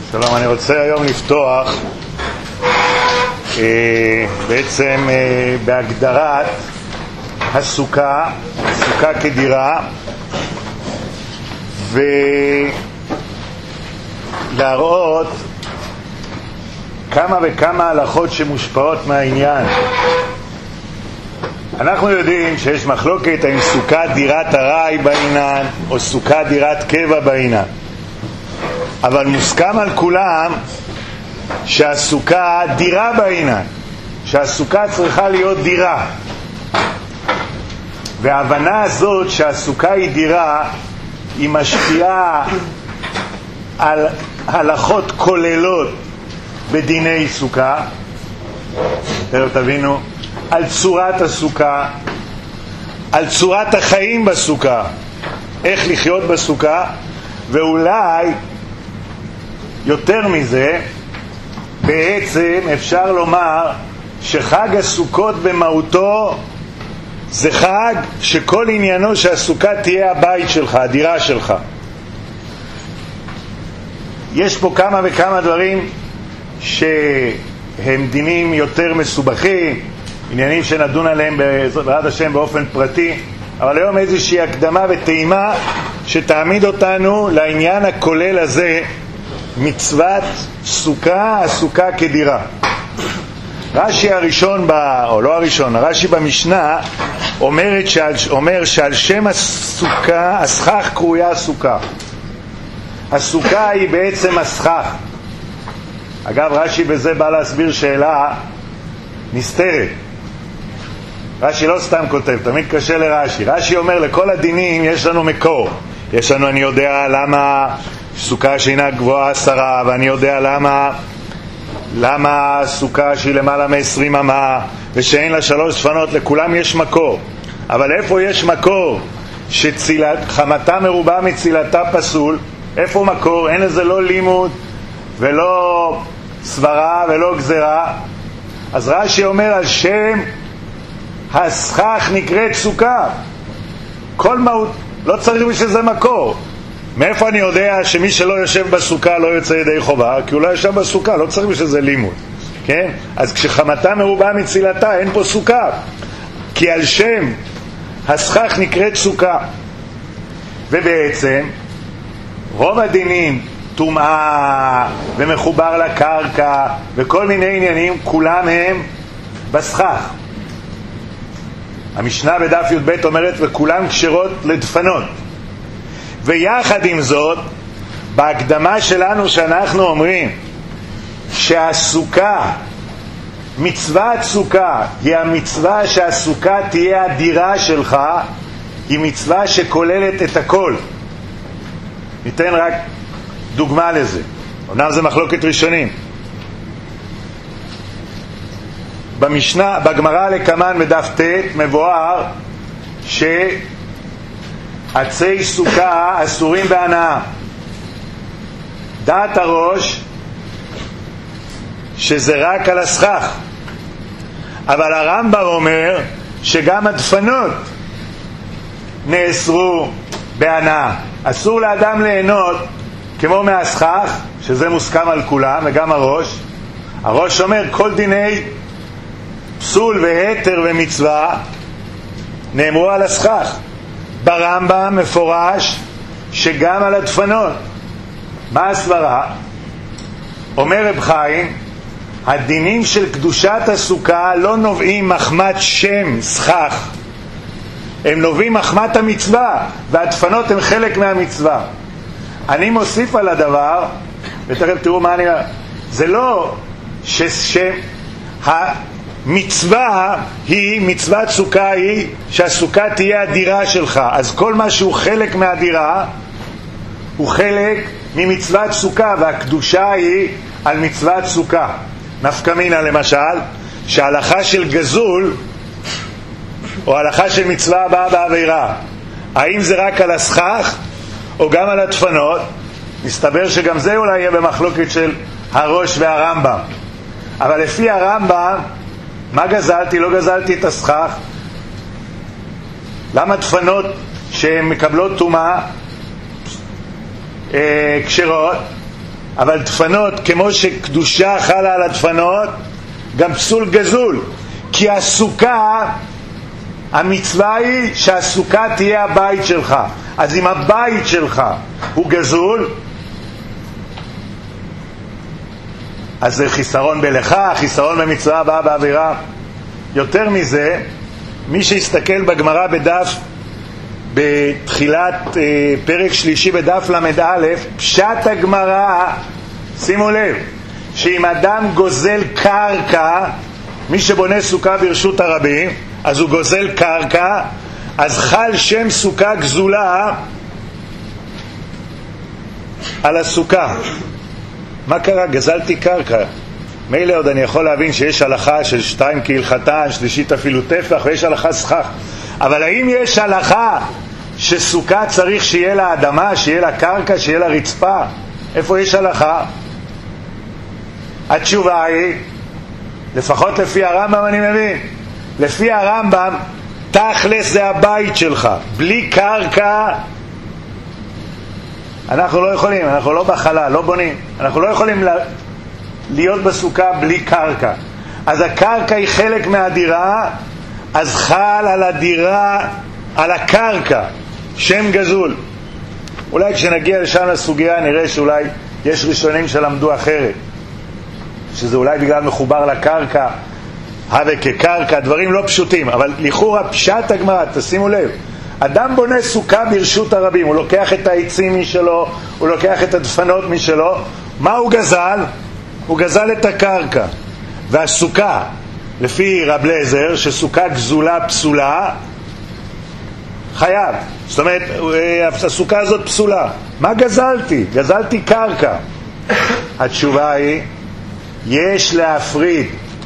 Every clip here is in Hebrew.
שלום, אני רוצה היום לפתוח בעצם בהגדרת הסוכה, הסוכה כדירה, ולהראות כמה וכמה הלכות שמושפעות מהעניין. אנחנו יודעים שיש מחלוקת האם סוכה דירת ארעי בעינן או סוכה דירת קבע בעינן, אבל מוסכם על כולם שהסוכה דירה בעינן, שהסוכה צריכה להיות דירה. וההבנה הזאת שהסוכה היא דירה היא משפיעה על הלכות כוללות בדיני סוכה, תבינו, על צורת הסוכה, על צורת החיים בסוכה, איך לחיות בסוכה, ואולי יותר מזה, בעצם אפשר לומר שחג הסוכות במהותו זה חג שכל עניינו שהסוכה תהיה הבית שלך, הדירה שלך. יש פה כמה וכמה דברים שהם דינים יותר מסובכים, עניינים שנדון עליהם בעזרת השם באופן פרטי, אבל היום איזושהי הקדמה וטעימה שתעמיד אותנו לעניין הכולל הזה, מצוות סוכה, הסוכה כדירה. רש"י הראשון, או לא הראשון, רש"י במשנה אומר שעל שם הסוכה, הסכך קרויה סוכה. הסוכה היא בעצם הסכך. אגב, רש"י בזה בא להסביר שאלה נסתרת. רש"י לא סתם כותב, תמיד קשה לרש"י. רש"י אומר לכל הדינים יש לנו מקור. יש לנו, אני יודע למה סוכה שאינה גבוהה 10, ואני יודע למה סוכה שהיא למעלה מ-20 אמה ושאין לה 3 שפנות, לכולם יש מקור. אבל איפה יש מקור שחמתה מרובה מצילתה פסול? איפה מקור? אין לזה לא לימוד ולא סברה ולא גזרה. אז רש"י אומר על שם הסכך נקראת סוכה. כל מהות, לא צריך בשביל זה מקור. מאיפה אני יודע שמי שלא יושב בסוכה לא יוצא ידי חובה? כי הוא לא יושב בסוכה, לא צריך בשביל זה לימוד, כן? אז כשחמתה מרובה מצילתה אין פה סוכה, כי על שם הסכך נקראת סוכה. ובעצם רוב הדינים, טומאה ומחובר לקרקע וכל מיני עניינים, כולם הם בסכך. המשנה בדף י"ב אומרת וכולם כשרות לדפנות. ויחד עם זאת, בהקדמה שלנו שאנחנו אומרים שהסוכה, מצוות סוכה היא המצווה שהסוכה תהיה הדירה שלך, היא מצווה שכוללת את הכל. ניתן רק דוגמה לזה. אומנם זה מחלוקת ראשונים. במשנה, בגמרא לקמן בדף ט' מבואר עצי סוכה אסורים בהנאה. דעת הראש שזה רק על הסכך, אבל הרמב"ם אומר שגם הדפנות נאסרו בהנאה. אסור לאדם ליהנות כמו מהסכך, שזה מוסכם על כולם, וגם הראש אומר כל דיני פסול והתר ומצווה נאמרו על הסכך. ברמב"ם מפורש שגם על הדפנות. מה הסברה? אומר רב חיים, הדינים של קדושת הסוכה לא נובעים מחמת שם סכך, הם נובעים מחמת המצווה, והדפנות הם חלק מהמצווה. אני מוסיף על הדבר, ותכף תראו מה אני... זה לא מצווה היא, מצוות סוכה היא שהסוכה תהיה הדירה שלך, אז כל מה שהוא חלק מהדירה הוא חלק ממצוות סוכה, והקדושה היא על מצוות סוכה. נפקא מינה למשל, שההלכה של גזול או ההלכה של מצווה הבאה בעבירה, האם זה רק על הסכך או גם על הדפנות? מסתבר שגם זה אולי יהיה במחלוקת של הראש והרמב"ם, אבל לפי הרמב"ם מה גזלתי? לא גזלתי את הסכך. למה דפנות שהן מקבלות טומאה כשרות? אבל דפנות, כמו שקדושה חלה על הדפנות, גם פסול גזול. כי הסוכה, המצווה היא שהסוכה תהיה הבית שלך. אז אם הבית שלך הוא גזול, אז זה חיסרון בלך, חיסרון במצווה הבאה בעבירה. יותר מזה, מי שיסתכל בגמרא בדף, בתחילת פרק שלישי בדף למד א', פשט הגמרא, שימו לב, שאם אדם גוזל קרקע, מי שבונה סוכה ברשות הרבים, אז הוא גוזל קרקע, אז חל שם סוכה גזולה על הסוכה. מה קרה? גזלתי קרקע. מילא עוד אני יכול להבין שיש הלכה של 2 כהלכתן, שלישית אפילו טפח, ויש הלכה סכך. אבל האם יש הלכה שסוכה צריך שיהיה לה אדמה, שיהיה לה קרקע, שיהיה לה רצפה? איפה יש הלכה? התשובה היא, לפחות לפי הרמב"ם אני מבין, לפי הרמב"ם תכלס זה הבית שלך. בלי קרקע אנחנו לא יכולים, אנחנו לא בחלל, לא בונים, אנחנו לא יכולים להיות בסוכה בלי קרקע. אז הקרקע היא חלק מהדירה, אז חל על הדירה, על הקרקע, שם גזול. אולי כשנגיע לשם לסוגיה נראה שאולי יש ראשונים שלמדו אחרת, שזה אולי בגלל מחובר לקרקע, הווה כקרקע, דברים לא פשוטים. אבל לכאורה פשט הגמרא, תשימו לב, אדם בונה סוכה ברשות הרבים, הוא לוקח את העצים משלו, הוא לוקח את הדפנות משלו. מה הוא גזל? הוא גזל את הקרקע. והסוכה, לפי רב אליעזר, שסוכה גזולה פסולה, חייב. זאת אומרת, הסוכה הזאת פסולה. מה גזלתי? גזלתי קרקע. התשובה היא, יש להפריד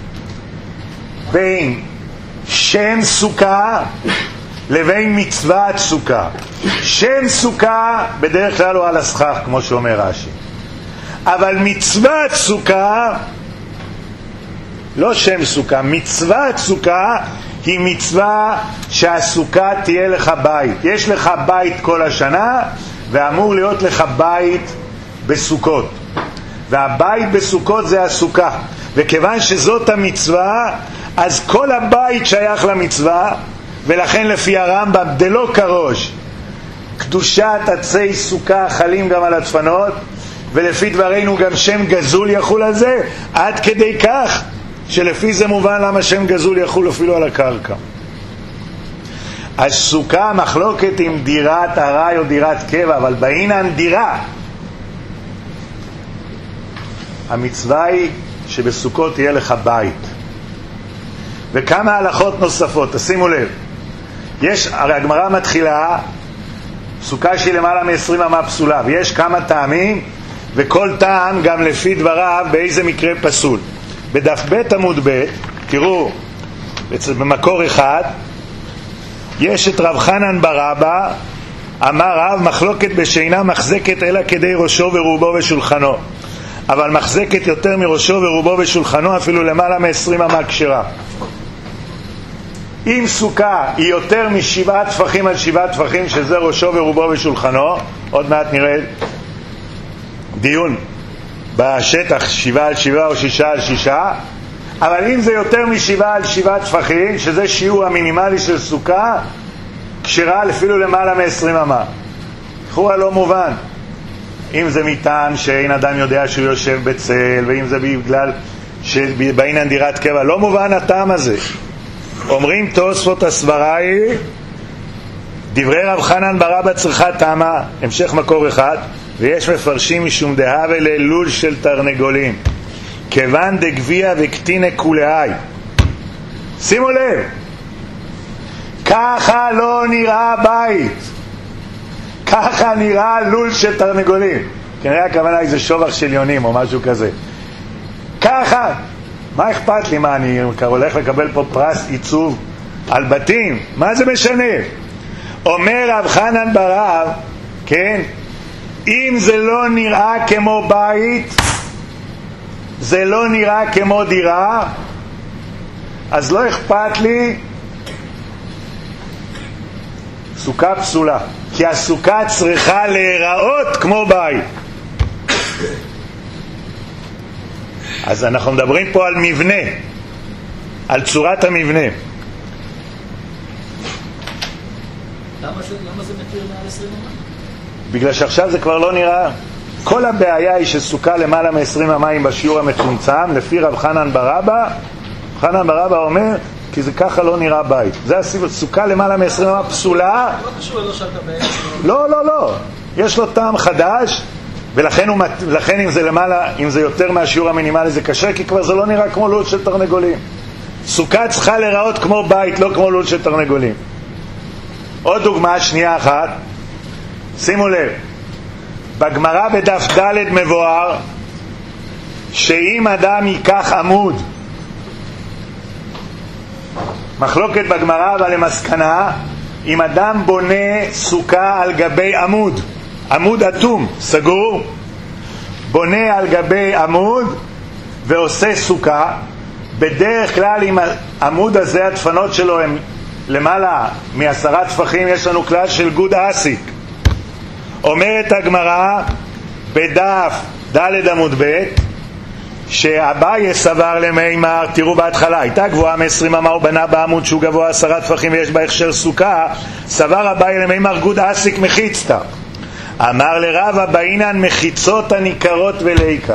בין שם סוכה לבין מצוות סוכה. שם סוכה בדרך כלל הוא על הסכך, כמו שאומר רש"י. אבל מצוות סוכה, לא שם סוכה, מצוות סוכה היא מצווה שהסוכה תהיה לך בית. יש לך בית כל השנה, ואמור להיות לך בית בסוכות. והבית בסוכות זה הסוכה. וכיוון שזאת המצווה, אז כל הבית שייך למצווה, ולכן לפי הרמב"ם דלא קרוש, קדושת עצי סוכה חלים גם על הדפנות, ולפי דברינו גם שם גזול יחול על זה, עד כדי כך שלפי זה מובן למה שם גזול יחול אפילו על הקרקע. אז סוכה מחלוקת עם דירת ארעי או דירת קבע, אבל בעינן דירה, המצווה היא שבסוכות תהיה לך בית. וכמה הלכות נוספות, תשימו לב, הרי הגמרא מתחילה סוכה שהיא למעלה מ-20 אמה פסולה, ויש כמה טעמים, וכל טעם גם לפי דבריו באיזה מקרה פסול. בדף ב' עמוד ב', תראו, במקור אחד, יש את רב חנן בר אבא, אמר רב, מחלוקת בשינה מחזקת אלא כדי ראשו ורובו ושולחנו, אבל מחזקת יותר מראשו ורובו ושולחנו, אפילו למעלה מ-20 אמה כשרה. אם סוכה היא יותר מ7 טפחים על 7 טפחים, שזה ראשו ורובו ושולחנו, עוד מעט נראה דיון בשטח 7 על 7 או 6 על 6, אבל אם זה יותר מ7 על 7 טפחים, שזה שיעור המינימלי של סוכה, כשרה אפילו למעלה מ-20 אמה. לכאורה לא מובן. אם זה מטעם שאין אדם יודע שהוא יושב בצל, ואם זה בגלל שבעינן דירת קבע, לא מובן הטעם הזה. אומרים תוספות הסברה היא, דברי רב חנן בר אבא צריכה טעמה, המשך מקור אחד, ויש מפרשים משום דהווה ללול של תרנגולים, כיוון דגביע וקטינה כולאי. שימו לב, ככה לא נראה בית, ככה נראה לול של תרנגולים. כנראה הכוונה איזה שובח של יונים או משהו כזה. ככה, מה אכפת לי? מה, אני הולך לקבל פה פרס עיצוב על בתים? מה זה משנה? אומר רב חנן בר אבא, כן, אם זה לא נראה כמו בית, זה לא נראה כמו דירה, אז לא אכפת לי, סוכה פסולה, כי הסוכה צריכה להיראות כמו בית. אז אנחנו מדברים פה על מבנה, על צורת המבנה. למה זה מתיר מעל 20 אמה? בגלל שעכשיו זה כבר לא נראה. כל הבעיה היא שסוכה למעלה מ-20 המים בשיעור המצומצם, לפי רב חנן ברבא. חנן ברבא אומר, כי זה ככה לא נראה בית. זה הסיבה, סוכה למעלה מ-20 המה פסולה. לא קשור לא שאתה בעצם. לא. יש לו טעם חדש, ולכן אם זה יותר מהשיעור המינימלי זה קשה, כי כבר זה לא נראה כמו לול של תרנגולים. סוכה צריכה להיראות כמו בית, לא כמו לול של תרנגולים. עוד דוגמה שנייה אחת, שימו לב, בגמרא בדף ד' מבואר שאם אדם ייקח עמוד, מחלוקת בגמרא אבל למסקנה, אם אדם בונה סוכה על גבי עמוד אטום, סגור, בונה על גבי עמוד ועושה סוכה, בדרך כלל אם העמוד הזה הדפנות שלו הם למעלה מ10 טפחים, יש לנו כלל של גוד אסיק. אומרת הגמרא בדף ד' עמוד ב' שאביי סבר למימר, תראו בהתחלה הייתה גבוהה מ-20 אמה, הוא בנה בעמוד שהוא גבוה 10 טפחים ויש בה הכשר סוכה, סבר אביי למימר גוד אסיק מחיצתא. אמר לרבא באינן מחיצות הניכרות וליקה.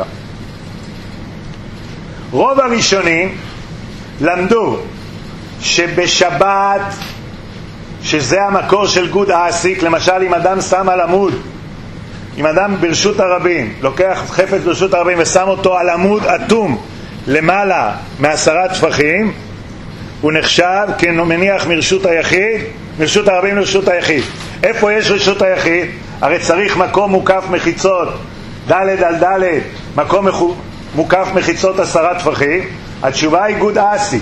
רוב הראשונים למדו שבשבת, שזה המקור של גוד אסיק, למשל אם אדם שם על עמוד, אם אדם ברשות הרבים לוקח חפץ ברשות הרבים ושם אותו על עמוד אטום למעלה מ10 טפחים, הוא נחשב כמניח מרשות הרבים לרשות היחיד. איפה יש רשות היחיד? הרי צריך מקום מוקף מחיצות ד' על ד', מקום מוקף מחיצות 10 טפחים. התשובה היא גוד אסיק.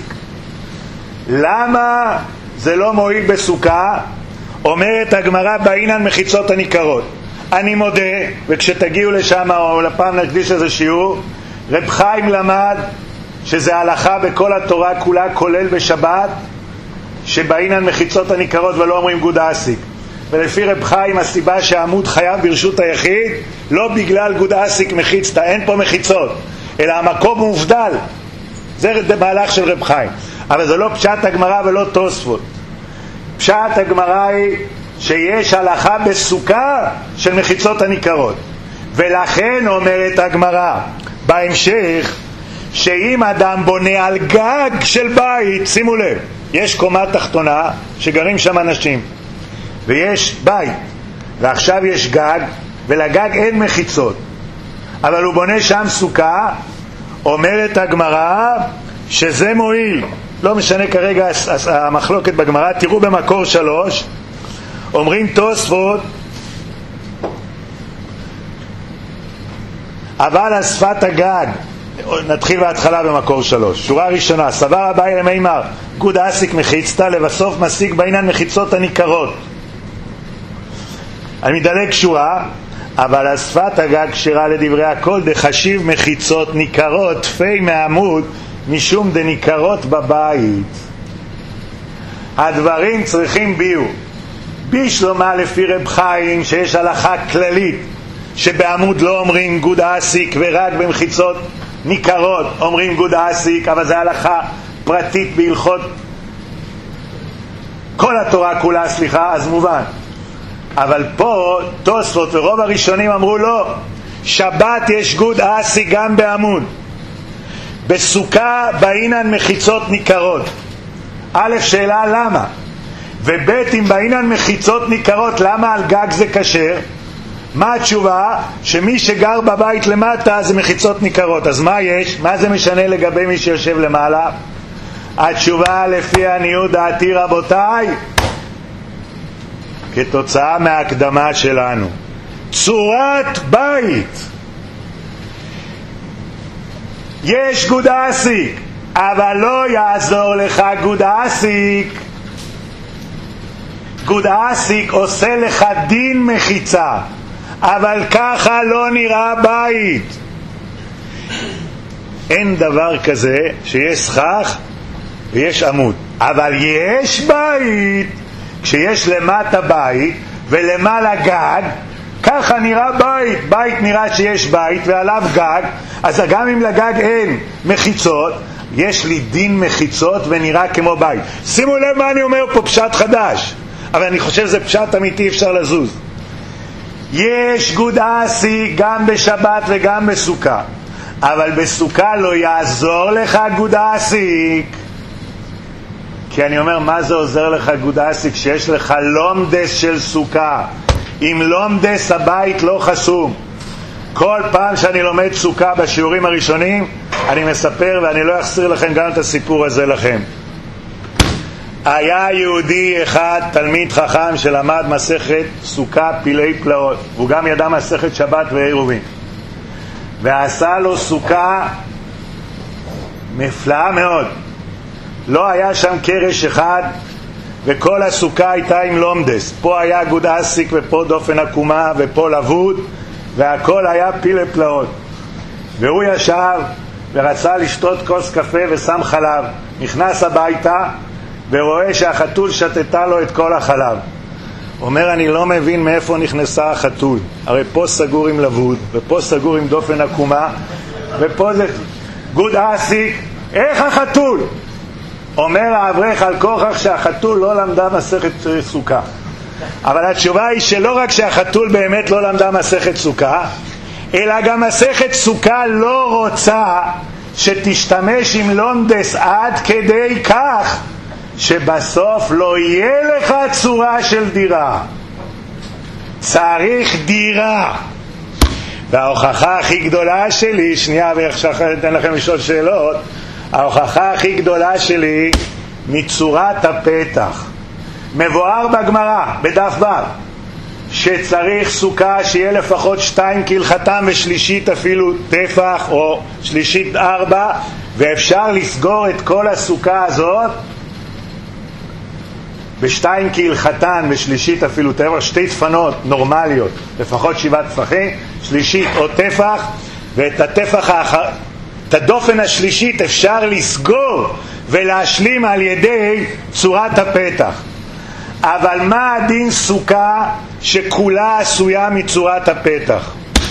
למה זה לא מועיל בסוכה? אומרת הגמרא באינן מחיצות הניכרות. אני מודה, וכשתגיעו לשם או לפעם נקדיש איזה שיעור, רב חיים למד שזה הלכה בכל התורה כולה כולל בשבת, שבאינן מחיצות הניכרות ולא אומרים גוד אסיק. ולפי רב חיים הסיבה שהעמוד חייב ברשות היחיד לא בגלל גוד אסיק מחיצתא, אין פה מחיצות, אלא המקום מובדל. זה מהלך של רב חיים, אבל זה לא פשט הגמרא ולא תוספות. פשט הגמרא היא שיש הלכה בסוכה של מחיצות הניכרות, ולכן אומרת הגמרא בהמשך שאם אדם בונה על גג של בית, שימו לב, יש קומה תחתונה שגרים שם אנשים ויש בית, ועכשיו יש גג, ולגג אין מחיצות, אבל הוא בונה שם סוכה, אומרת הגמרא שזה מועיל. לא משנה כרגע המחלוקת בגמרא, תראו במקור 3 אומרים תוספות, אבל על שפת הגג, נתחיל בהתחלה במקור 3, שורה ראשונה, סבר אביי למימר גוד אסיק מחיצתא, לבסוף משיג בעינן מחיצות הניכרות. אני מדלג שורה, אבל על שפת הגג כשרה לדברי הכל דחשיב מחיצות ניכרות תפי מעמוד משום דניכרות בבית. הדברים צריכים ביור. בשלומה לפי רב חיים שיש הלכה כללית שבעמוד לא אומרים גוד אסיק ורק במחיצות ניכרות אומרים גוד אסיק, אבל זה הלכה פרטית בהלכות כל התורה כולה, אז מובן. אבל פה תוספות ורוב הראשונים אמרו לא, שבת יש גוד אסיק גם בעמוד, בסוכה באינן מחיצות ניכרות. א', שאלה למה, וב', אם באינן מחיצות ניכרות למה על גג זה כשר? מה התשובה? שמי שגר בבית למטה זה מחיצות ניכרות, אז מה יש? מה זה משנה לגבי מי שיושב למעלה? התשובה לפי עניות דעתי רבותיי, כתוצאה מההקדמה שלנו, צורת בית יש גוד אסיק, אבל לא יעזור לך גוד אסיק. גוד אסיק עושה לך דין מחיצה, אבל ככה לא נראה בית. אין דבר כזה שיש סכך ויש עמוד, אבל יש בית כשיש למטה בית ולמעלה גג, כך ככה נראה בית. בית נראה שיש בית ועליו גג, אז גם אם לגג אין מחיצות, יש לי דין מחיצות ונראה כמו בית. שימו לב מה אני אומר פה, פשט חדש, אבל אני חושב זה פשט אמיתי, אפשר לזוז. יש גוד אסי גם בשבת וגם בסוכה, אבל בסוכה לא יעזור לך גוד אסיק. כי אני אומר, מה זה עוזר לך גוד אסיק כשיש לך לומדס של סוכה? עם לומדס הבית לא חסום. כל פעם שאני לומד סוכה בשיעורים הראשונים אני מספר, ואני לא אחסיר לכם גם את הסיפור הזה לכם. היה יהודי אחד, תלמיד חכם, שלמד מסכת סוכה פילי פלאות, והוא גם ידע מסכת שבת ועירובין, ועשה לו סוכה מפלאה מאוד. לא היה שם קרש אחד, וכל הסוכה הייתה עם לומדס. פה היה גוד אסיק, ופה דופן עקומה, ופה לבוד, והכל היה פילי פלאות. והוא ישב ורצה לשתות כוס קפה ושם חלב. נכנס הביתה ורואה שהחתול שתתה לו את כל החלב. אומר, אני לא מבין מאיפה נכנסה החתול, הרי פה סגור עם לבוד ופה סגור עם דופן עקומה ופה זה גוד אסיק, איך החתול? אומר האברך על כוכך שהחתול לא למדה מסכת סוכה. אבל התשובה היא שלא רק שהחתול באמת לא למדה מסכת סוכה, אלא גם מסכת סוכה לא רוצה שתשתמש עם לומדס עד כדי כך שבסוף לא יהיה לך צורה של דירה. צריך דירה. וההוכחה הכי גדולה שלי, שנייה ועכשיו אתן לכם לשאול שאלות, ההוכחה הכי גדולה שלי מצורת הפתח. מבואר בגמרא בדף ו' שצריך סוכה שיהיה לפחות 2 כהלכתם ושלישית אפילו טפח, או שלישית 4, ואפשר לסגור את כל הסוכה הזאת ב2 כהלכתן ושלישית אפילו טפח, 2 דפנות נורמליות, לפחות 7 טפחים, שלישית או טפח, ואת הטפח את הדופן השלישית אפשר לסגור ולהשלים על ידי צורת הפתח. אבל מה הדין סוכה שכולה עשויה מצורת הפתח?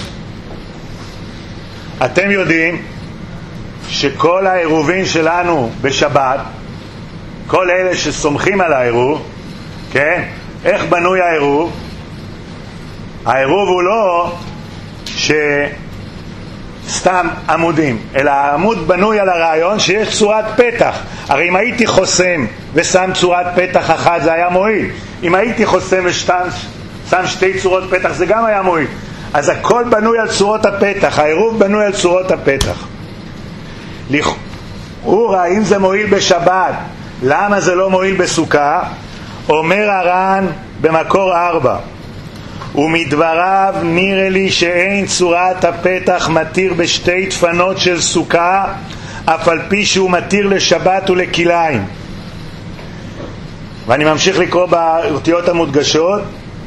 אתם יודעים שכל העירובין שלנו בשבת, כל אלה שסומכים על העירוב, כן? איך בנוי העירוב? העירוב הוא לא סתם עמודים, אלא העמוד בנוי על הרעיון שיש צורת פתח. הרי אם הייתי חוסם ושם צורת פתח אחת זה היה מועיל, אם הייתי חוסם ושם 2 צורות פתח זה גם היה מועיל. אז הכל בנוי על צורות הפתח, העירוב בנוי על צורות הפתח. לכאורה אם זה מועיל בשבת, למה זה לא מועיל בסוכה? אומר הר"ן במקור 4, ומדבריו נראה לי שאין צורת הפתח מתיר ב2 דפנות של סוכה, אף על פי שהוא מתיר לשבת ולכליים. ואני ממשיך לקרוא באותיות המודגשות.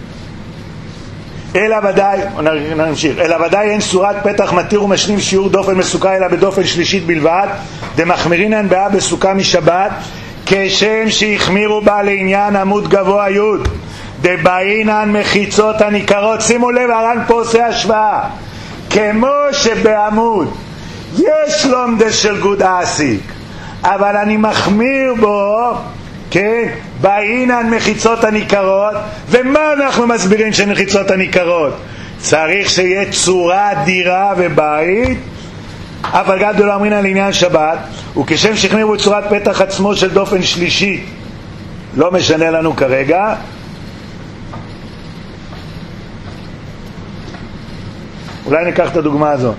אלא ודאי אין צורת פתח מתיר ומשלים שיעור דופן מסוכה אלא בדופן שלישית בלבד, דמחמירינן בה בסוכה משבת, כשם שהחמירו בה לעניין עמוד גבוה י' דבעינן מחיצות הניכרות. שימו לב, הר"ן פה עושה השוואה. כמו שבעמוד יש לומדס של גוד אסיק, אבל אני מחמיר בו, כן, בעינן מחיצות הניכרות. ומה אנחנו מסבירים שמחיצות הניכרות? צריך שיהיה צורה דירה ובית, אבל גדול לא אמרינן לעניין שבת, וכשם שהחמירו בצורת פתח עצמו של דופן שלישית, לא משנה לנו כרגע. אולי ניקח את הדוגמה הזאת.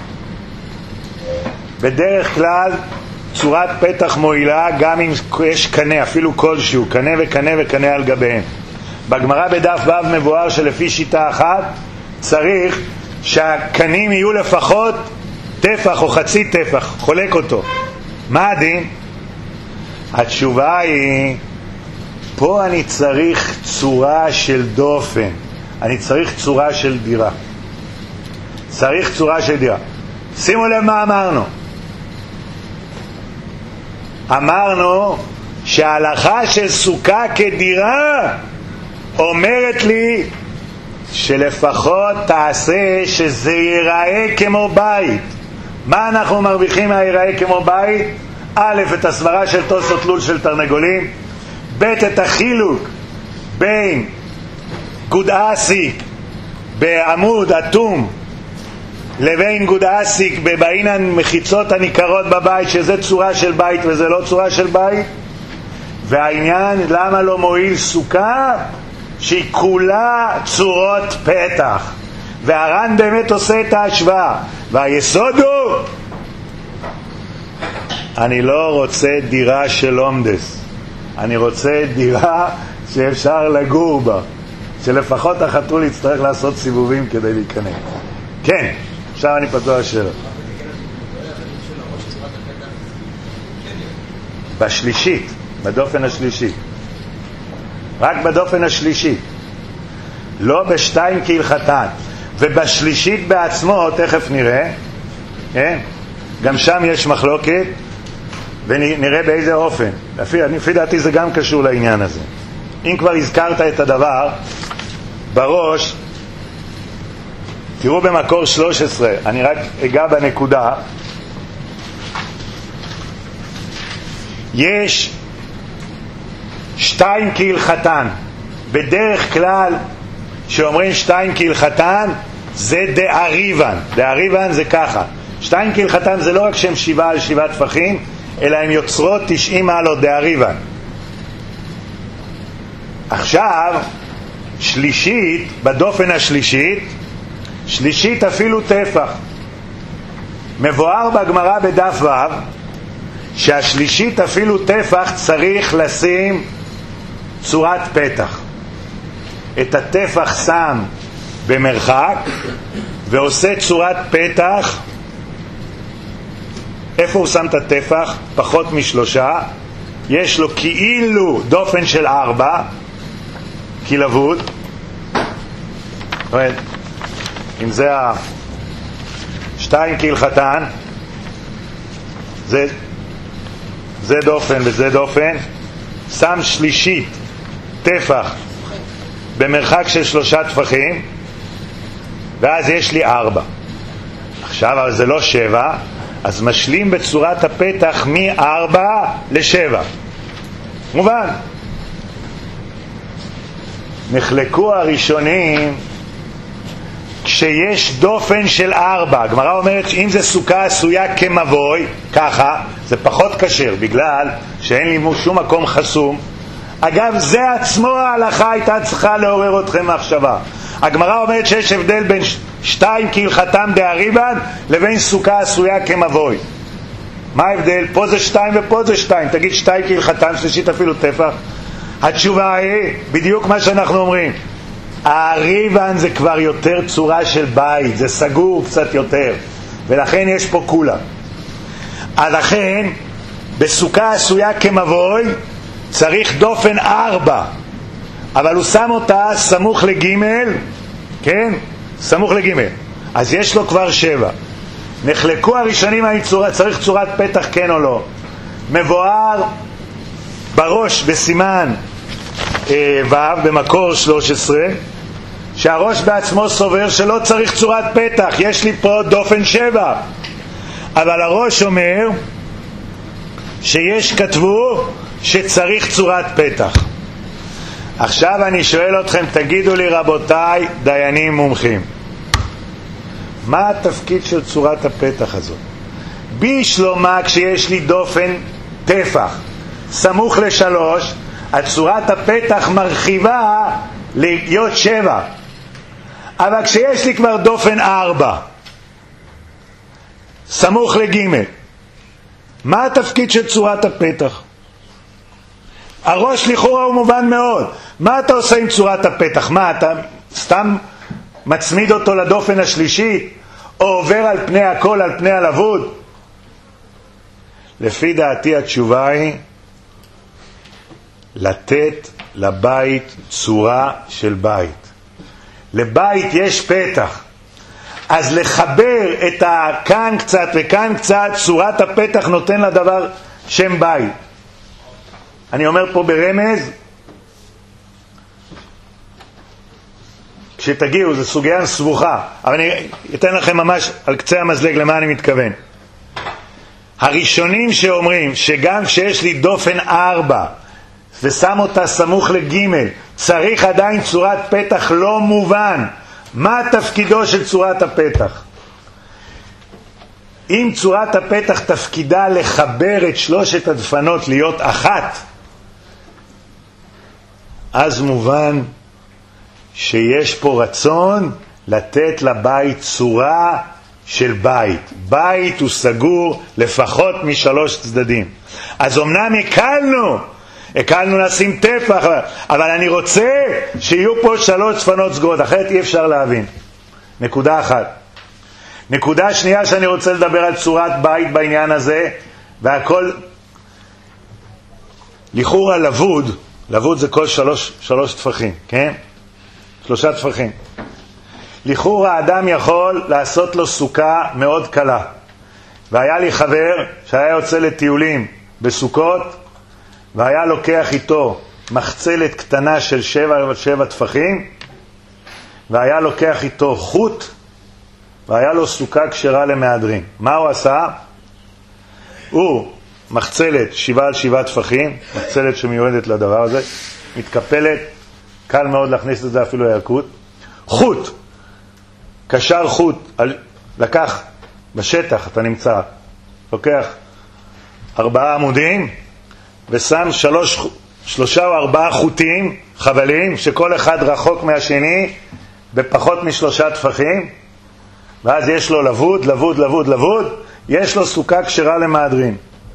בדרך כלל צורת פתח מועילה גם אם יש קנה, אפילו כלשהו, קנה וקנה וקנה על גביהם. בגמרא בדף ו' מבואר שלפי שיטה אחת צריך שהקנים יהיו לפחות טפח או חצי טפח, חולק אותו. מה הדין? התשובה היא, פה אני צריך צורה של דופן, אני צריך צורה של דירה. צריך צורה של דירה. שימו לב מה אמרנו. אמרנו שההלכה של סוכה כדירה אומרת לי שלפחות תעשה שזה ייראה כמו בית. מה אנחנו מרוויחים מהיראה כמו בית? א', את הסברה של תוספות לול של תרנגולים, ב', את החילוק בין גודאסיק בעמוד אטום לבין גודאסיק בבעינן מחיצות הניכרות בבית, שזה צורה של בית וזה לא צורה של בית. והעניין, למה לא מועיל סוכה? שהיא כולה צורות פתח, והר"ן באמת עושה את ההשוואה. והיסוד הוא, אני לא רוצה דירה של עומדס, אני רוצה דירה שאפשר לגור בה, שלפחות החתול יצטרך לעשות סיבובים כדי להיכנס. כן, עכשיו אני פתוח שאלה. בשלישית, בדופן השלישי, רק בדופן השלישי, לא בשתיים כהלכתן. ובשלישית בעצמו, תכף נראה, גם שם יש מחלוקת, ונראה באיזה אופן. לפי דעתי זה גם קשור לעניין הזה. אם כבר הזכרת את הדבר בראש, תראו במקור 13, אני רק אגע בנקודה. יש שתיים כהלכתן. בדרך כלל שאומרים שתיים כהלכתן זה דאריבן. דאריבן זה ככה, שתיים כהלכתן זה לא רק שהם 7 על 7 טפחים, אלא הם יוצרות 90 מעלות דאריבן. עכשיו שלישית, בדופן השלישית, שלישית אפילו טפח. מבואר בגמרא בדף ו' שהשלישית אפילו טפח צריך לשים צורת פתח. את הטפח שם במרחק ועושה צורת פתח. איפה הוא שם את הטפח? פחות מ3. יש לו כאילו דופן של 4 כלבוד. אם זה השתיים כהלכתן, זה דופן וזה דופן, שם שלישית טפח במרחק של 3 טפחים, ואז יש לי 4. עכשיו אבל זה לא 7, אז משלים בצורת הפתח מ4 ל7. מובן. נחלקו הראשונים כשיש דופן של 4. הגמרא אומרת שאם זה סוכה עשויה כמבוי, ככה, זה פחות קשר, בגלל שאין לי שום מקום חסום. אגב, זה עצמו ההלכה הייתה צריכה לעורר אתכם מחשבה. הגמרא אומרת שיש הבדל בין שתיים כהלכתם דאריבן לבין סוכה עשויה כמבוי. מה ההבדל? פה זה 2 ופה זה 2. תגיד 2 כהלכתם, שלישית אפילו טפח. התשובה היא בדיוק מה שאנחנו אומרים. האריבן זה כבר יותר צורה של בית, זה סגור קצת יותר, ולכן יש פה כולה. אז לכן בסוכה עשויה כמבוי צריך דופן 4, אבל הוא שם אותה סמוך לג', כן? סמוך לג', אז יש לו כבר 7. נחלקו הראשונים האם צריך צורת פתח כן או לא. מבואר בראש בסימן ו' במקור 13 שהראש בעצמו סובר שלא צריך צורת פתח, יש לי פה דופן 7, אבל הראש אומר שיש כתבו שצריך צורת פתח. עכשיו אני שואל אתכם, תגידו לי רבותיי דיינים מומחים, מה התפקיד של צורת הפתח הזאת? בשלומה כשיש לי דופן טפח סמוך ל3, הצורת הפתח מרחיבה להיות 7, אבל כשיש לי כבר דופן 4 סמוך לג', מה התפקיד של צורת הפתח? הראש לכאורה הוא מובן מאוד. מה אתה עושה עם צורת הפתח? מה, אתה סתם מצמיד אותו לדופן השלישית או עובר על פני הכל, על פני הלבוד? לפי דעתי התשובה היא לתת לבית צורה של בית. לבית יש פתח, אז לחבר את כאן קצת וכאן קצת, צורת הפתח נותן לדבר שם בית. אני אומר פה ברמז, כשתגיעו, זו סוגיה סבוכה, אבל אני אתן לכם ממש על קצה המזלג למה אני מתכוון. הראשונים שאומרים שגם כשיש לי דופן 4 ושם אותה סמוך לג' צריך עדיין צורת פתח, לא מובן. מה תפקידו של צורת הפתח? אם צורת הפתח תפקידה לחבר את שלושת הדפנות להיות אחת, אז מובן שיש פה רצון לתת לבית צורה של בית. בית הוא סגור לפחות משלוש צדדים. אז אמנם הקלנו לשים טפח, אבל אני רוצה שיהיו פה 3 דפנות סגורות, אחרת אי אפשר להבין. נקודה אחת. נקודה שנייה שאני רוצה לדבר על צורת בית בעניין הזה, והכל לכאורה לבוד זה כל 3 טפחים, כן? 3 טפחים. לכאורה האדם יכול לעשות לו סוכה מאוד קלה. והיה לי חבר שהיה יוצא לטיולים בסוכות, והיה לוקח איתו מחצלת קטנה של 7 טפחים, והיה לוקח איתו חוט, והיה לו סוכה כשרה למהדרין. מה הוא עשה? הוא מחצלת 7 על 7 טפחים, מחצלת שמיועדת לדבר הזה, מתקפלת, קל מאוד להכניס את זה אפילו יקות. חוט, קשר חוט, לקח בשטח, אתה נמצא, לוקח 4 עמודים, ושם 3 או 4 חוטים, חבלים, שכל אחד רחוק מהשני, בפחות מ3 טפחים, ואז יש לו לבוד, יש לו סוכה כשרה למהדרין.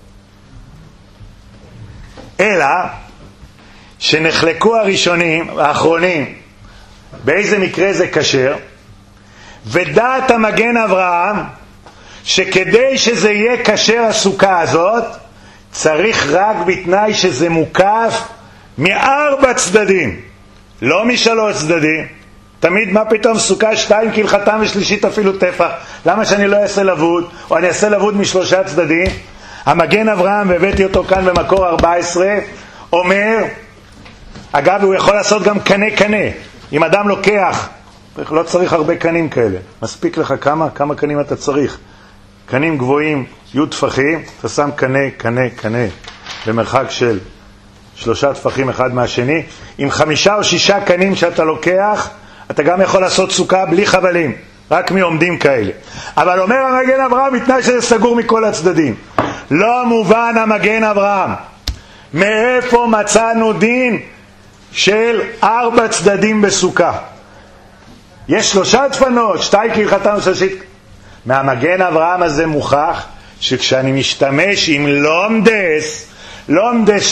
אלא שנחלקו האחרונים, באיזה מקרה זה כשר, ודעת המגן אברהם, שכדי שזה יהיה כשר הסוכה הזאת, צריך רק בתנאי שזה מוקף מ4 צדדים, לא מ3 צדדים. תמיד מה פתאום סוכה 2 כהלכתם ושלישית אפילו טפח? למה שאני לא אעשה לבוד, או אני אעשה לבוד מ3 צדדים? המגן אברהם, והבאתי אותו כאן במקור 14, אומר, אגב הוא יכול לעשות גם קנה. אם אדם לוקח, לא צריך הרבה קנים כאלה, מספיק לך כמה קנים אתה צריך. קנים גבוהים, י' טפחים, אתה שם קנה במרחק של 3 טפחים אחד מהשני. עם 5 או 6 קנים שאתה לוקח, אתה גם יכול לעשות סוכה בלי חבלים, רק מעומדים כאלה. אבל אומר המגן אברהם, בתנאי שזה סגור מכל הצדדים. לא מובן המגן אברהם, מאיפה מצאנו דין של 4 צדדים בסוכה? יש 3 דפנות, 2 כהלכתם ושלישית. מהמגן אברהם הזה מוכח שכשאני משתמש עם לומדס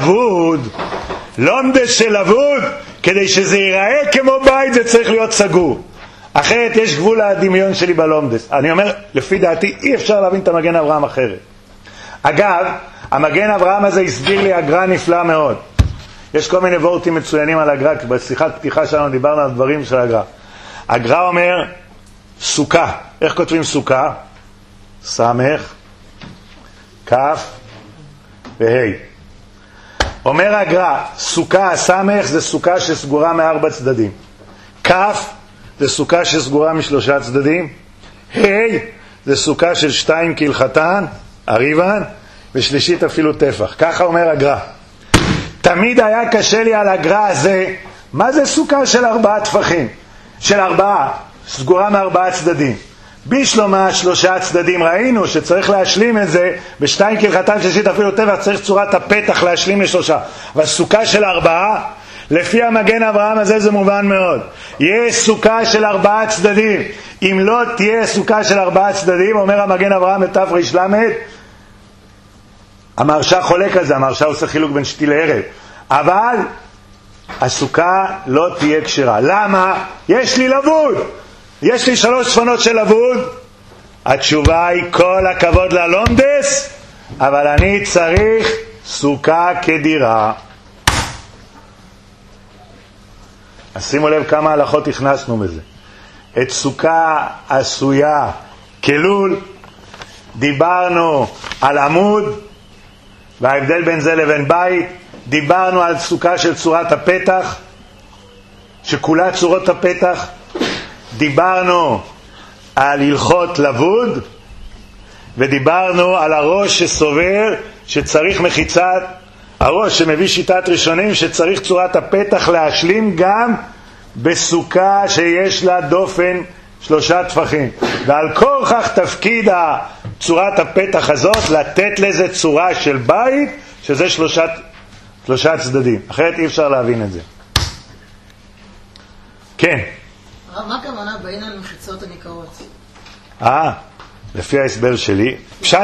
של לבוד, כדי שזה ייראה כמו בית זה צריך להיות סגור. אחרת יש גבול לדמיון שלי בלומדס. אני אומר, לפי דעתי אי אפשר להבין את המגן אברהם אחרת. אגב, המגן אברהם הזה הסביר לי אגרה נפלא מאוד. יש כל מיני וורטים מצוינים על אגרה, בשיחת פתיחה שלנו דיברנו על דברים של אגרה. אגרה אומר, סוכה. איך כותבים סוכה? סמך, כף והי. אומר אגרה, סוכה, סמך זה סוכה שסגורה מ4 צדדים. כף זה סוכה שסגורה מ3 צדדים. הי זה סוכה של 2 כהלכתן, אריבן, ושלישית אפילו טפח. ככה אומר אגרה. תמיד היה קשה לי על אגרה הזה, מה זה סוכה של 4 טפחים? של 4, סגורה מ4 צדדים. בשלומה 3 צדדים ראינו שצריך להשלים את זה ב2 כהלכתן שלישית אפילו טפח, צריך צורת הפתח להשלים ל3. אבל סוכה של 4, לפי המגן אברהם הזה זה מובן מאוד. יש סוכה של 4 צדדים. אם לא תהיה סוכה של 4 צדדים, אומר המגן אברהם בתר"ל, המרשה חולק על זה, המרשה עושה חילוק בין שתי לערב. אבל הסוכה לא תהיה כשרה. למה? יש לי לבוד. יש לי 3 דפנות של לבוד. התשובה היא כל הכבוד ללומדס, אבל אני צריך סוכה כדירה. אז שימו לב כמה הלכות הכנסנו בזה. את סוכה עשויה כלול, דיברנו על עמוד וההבדל בין זה לבין בית, דיברנו על סוכה של צורת הפתח, שכולה צורות הפתח. דיברנו על הלכות לבוד, ודיברנו על הראש שסובר שצריך מחיצת הראש, שמביא שיטת ראשונים שצריך צורת הפתח להשלים גם בסוכה שיש לה דופן 3 טפחים, ועל כורכך תפקיד צורת הפתח הזאת לתת לזה צורה של בית שזה 3 צדדים, אחרת אי אפשר להבין את זה. כן, מה הכוונה בעין על מחיצות הניכרות? לפי ההסבר שלי,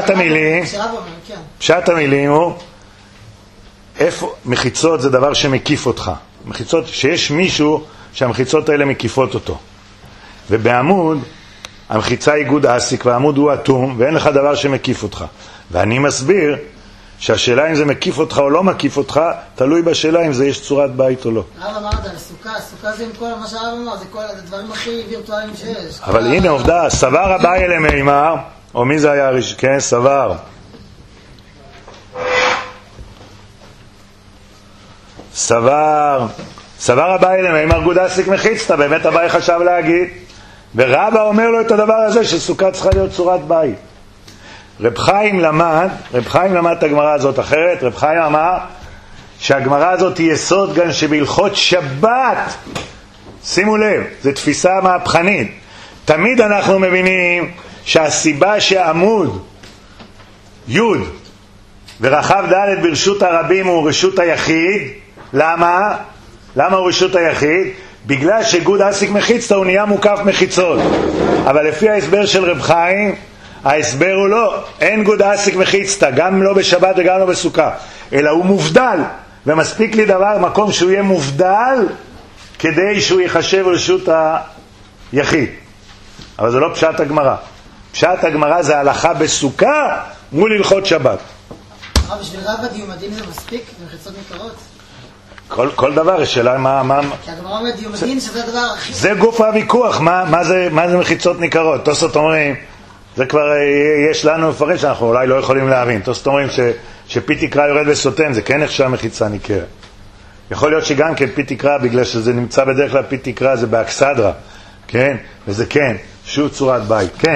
פשט המילים הוא, איפה מחיצות זה דבר שמקיף אותך, מחיצות שיש מישהו שהמחיצות האלה מקיפות אותו, ובעמוד המחיצה היא גוד אסיק והעמוד הוא אטום ואין לך דבר שמקיף אותך, ואני מסביר שהשאלה אם זה מקיף אותך או לא מקיף אותך תלוי בשאלה אם זה יש צורת בית או לא. הרב אמרת על סוכה זה עם כל מה שהרב אמר, זה כל הדברים הכי וירטואליים שיש. אבל הנה עובדה, סבר אביי למימר, או מי זה היה הראשון? כן, סבר אביי למימר גוד אסיק מחיצתא, באמת אביי חשב להגיד, ורבא אומר לו את הדבר הזה שסוכה צריכה להיות צורת בית. רב חיים למד את הגמרא הזאת אחרת. רב חיים אמר שהגמרא הזאת היא יסוד גם שבהלכות שבת, שימו לב, זו תפיסה מהפכנית. תמיד אנחנו מבינים שהסיבה שעמוד י' ורחב ד' ברשות הרבים הוא רשות היחיד. למה הוא רשות היחיד? בגלל שגוד אסיק מחיצתא הוא נהיה מוקף מחיצות. אבל לפי ההסבר של רב חיים, ההסבר הוא לא, אין גוד אסיק מחיצתא, גם לא בשבת וגם לא בסוכה, אלא הוא מובדל, ומספיק לי מקום שהוא יהיה מובדל כדי שהוא יחשב רשות היחיד. אבל זה לא פשט הגמרא. פשט הגמרא זה הלכה בסוכה מול הלכות שבת. בשביל רבא דיומדין זה מספיק? במחיצות ניכרות? כל דבר, השאלה מה... כי הגמרא אומרת דיומדין שזה הדבר הכי... זה גוף הוויכוח, מה זה מחיצות ניכרות? תוספות אומרים, זה כבר יש לנו לפרש שאנחנו אולי לא יכולים להבין. תוספות אומרים שפי תקרא יורד וסותם, זה כן נחשב מחיצה ניכרת. יכול להיות שגם כן פי תקרא, בגלל שזה נמצא בדרך כלל פי תקרא, זה באקסדרה, כן? וזה כן, שוב צורת בית, כן.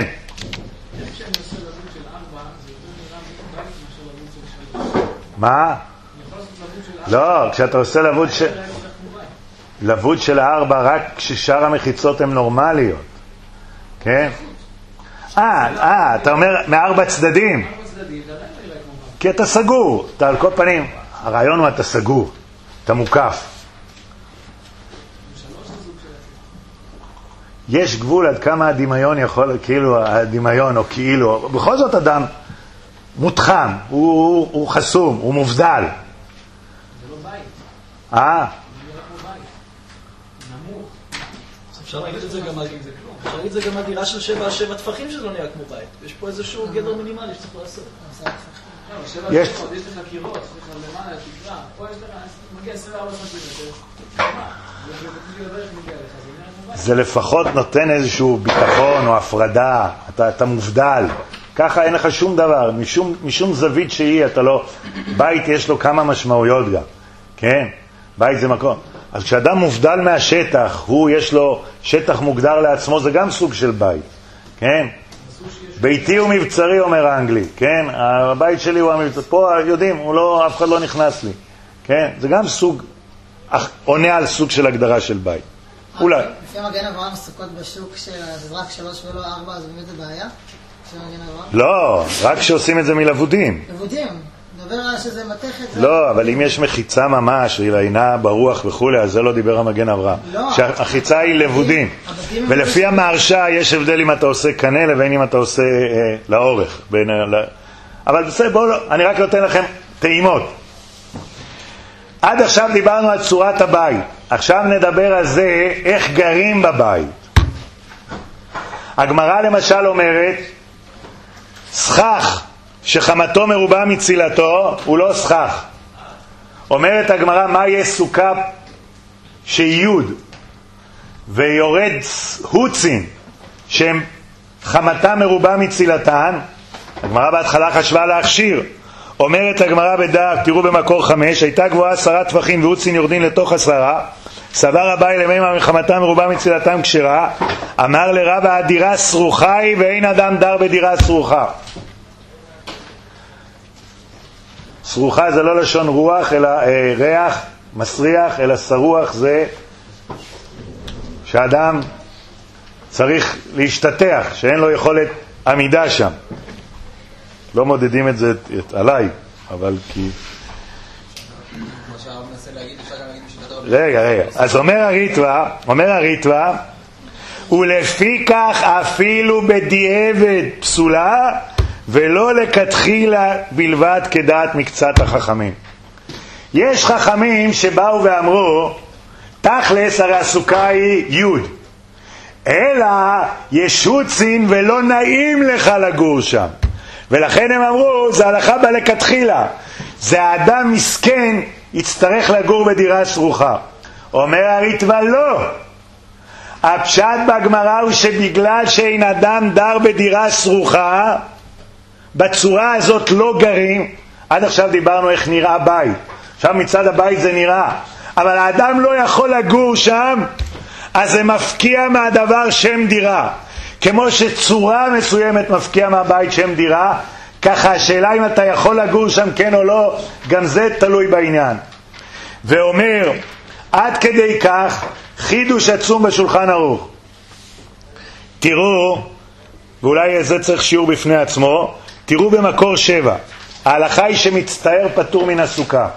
מה? לא, כשאתה עושה לבוד של 4 רק כששאר המחיצות הן נורמליות, כן? אתה אומר מ4 צדדים, כי אתה סגור, אתה על כל פנים, הרעיון הוא אתה סגור, אתה מוקף. יש גבול עד כמה הדמיון יכול, כאילו הדמיון או כאילו, בכל זאת אדם מותחם, הוא חסום, הוא מובדל. אפשר להגיד את זה גם על זה כלום. אפשר להגיד את זה גם על דירה של 7 טפחים שלא נראה כמו בית. יש פה איזשהו גדר מינימלי שצריך לעשות. 7 יש לך קירות, יש לך למעלה, תקרה. פה יש לך, מגיע 24 סנטימטר. זה לפחות נותן איזשהו ביטחון או הפרדה. אתה מובדל. ככה אין לך שום דבר. משום זווית שהיא, אתה לא... בית יש לו כמה משמעויות גם. כן? בית זה מקום. אז כשאדם מובדל מהשטח, יש לו שטח מוגדר לעצמו, זה גם סוג של בית. כן? ביתי הוא מבצרי, אומר האנגלי. כן? הבית שלי הוא המבצרי. פה יודעים, אף אחד לא נכנס לי. כן? זה גם סוג, עונה על סוג של הגדרה של בית. אולי. לפי מגן אברהם סוכות בשוק שזה רק 3 ולא 4, אז באמת זה בעיה? לא, רק שעושים את זה מלבודים. לבודים? מדבר על שזה מתכת... לא, אבל אם יש מחיצה ממש, היא ראינה ברוח וכו', אז זה לא דיבר המגן אברהם. שהחיצה היא לבודים. ולפי המהרשה יש הבדל אם אתה עושה קנה לבין אם אתה עושה לאורך. אבל בסדר, בואו, אני רק נותן לכם טעימות. עד עכשיו דיברנו על צורת הבית. עכשיו נדבר על זה איך גרים בבית. הגמרא למשל אומרת, סכך שחמתו מרובה מצילתו הוא לא סכך. אומרת הגמרא, מה יהיה סוכה שהיא יוד ויורד הוצין שהם חמתה מרובה מצילתן? הגמרא בהתחלה חשבה להכשיר. אומרת הגמרא בדעת, תראו במקור 5, הייתה גבוהה 10 טפחים והוצין יורדין לתוך 10, סבר אביי למימה מלחמתם מרובה מצילתם כשרה, אמר לרבא הדירה סרוכה היא ואין אדם דר בדירה סרוכה. סרוכה זה לא לשון רוח אלא ריח מסריח, אלא סרוח זה שאדם צריך להשתתח, שאין לו יכולת עמידה שם. לא מודדים את זה עליי, אבל כי... רגע. אז אומר הריטב"א, ולפי כך אפילו בדיעבד פסולה, ולא לכתחילה בלבד כדעת מקצת החכמים. יש חכמים שבאו ואמרו, תכלס הרי הסוכה היא יוד, אלא ישוצין ולא נעים לך לגור שם, ולכן הם אמרו, זה הלכה בלכתחילה, זה האדם מסכן יצטרך לגור בדירה סרוכה. אומר הריטב"א לא, הפשט בגמרא הוא שבגלל שאין אדם דר בדירה סרוכה, בצורה הזאת לא גרים. עד עכשיו דיברנו איך נראה בית, עכשיו מצד הבית זה נראה, אבל האדם לא יכול לגור שם, אז זה מפקיע מהדבר שם דירה. כמו שצורה מסוימת מפקיע מהבית שם דירה, ככה השאלה אם אתה יכול לגור שם כן או לא, גם זה תלוי בעניין. ואומר עד כדי כך חידוש עצום בשולחן ערוך. תראו, ואולי זה צריך שיעור בפני עצמו, תראו במקור 7, ההלכה היא שמצטער פטור מן הסוכה.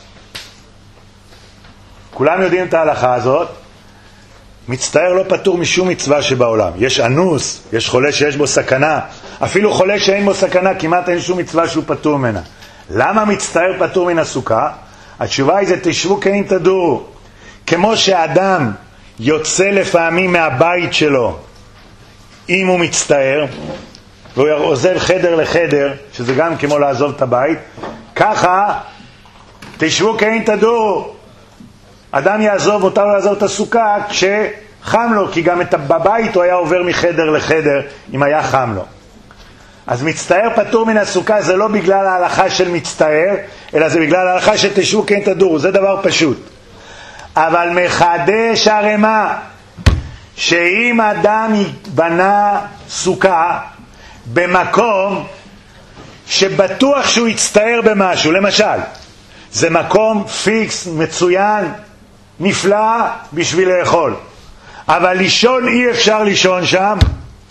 כולם יודעים את ההלכה הזאת. מצטער לא פטור משום מצווה שבעולם. יש אנוס, יש חולה שיש בו סכנה, אפילו חולה שאין בו סכנה, כמעט אין שום מצווה שהוא פטור ממנה. למה מצטער פטור מן הסוכה? התשובה היא זה תשבו כאין תדורו. כמו שאדם יוצא לפעמים מהבית שלו אם הוא מצטער, והוא עוזב חדר לחדר, שזה גם כמו לעזוב את הבית, ככה תשבו כאין תדורו. אדם יעזוב, מותר לו לעזוב את הסוכה כשחם לו, כי גם בבית הוא היה עובר מחדר לחדר אם היה חם לו. אז מצטער פטור מן הסוכה זה לא בגלל ההלכה של מצטער, אלא זה בגלל ההלכה שתשבו כאין תדורו. זה דבר פשוט. אבל מחדש הרמ"א שאם אדם בנה סוכה במקום שבטוח שהוא יצטער במשהו, למשל זה מקום פיקס, מצוין, נפלא בשביל לאכול, אבל לישון אי אפשר לישון שם,